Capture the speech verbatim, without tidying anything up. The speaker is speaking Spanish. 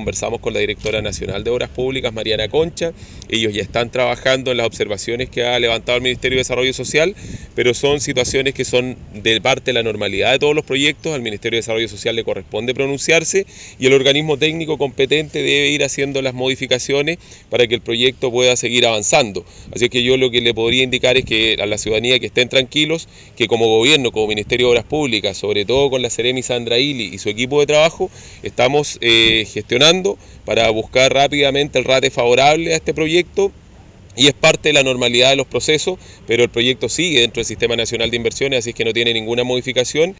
conversamos con la directora nacional de Obras Públicas, Mariana Concha. Ellos ya están trabajando en las observaciones que ha levantado el Ministerio de Desarrollo Social, pero son situaciones que son de parte de la normalidad de todos los proyectos. Al Ministerio de Desarrollo Social le corresponde pronunciarse y el organismo técnico competente debe ir haciendo las modificaciones para que el proyecto pueda seguir avanzando. Así que yo lo que le podría indicar es que a la ciudadanía que estén tranquilos, que como gobierno, como Ministerio de Obras Públicas, sobre todo con la Seremi Sandra Ili y su equipo de trabajo, estamos eh, gestionando para buscar rápidamente el rate favorable a este proyecto. Y es parte de la normalidad de los procesos, pero el proyecto sigue dentro del Sistema Nacional de Inversiones, así es que no tiene ninguna modificación.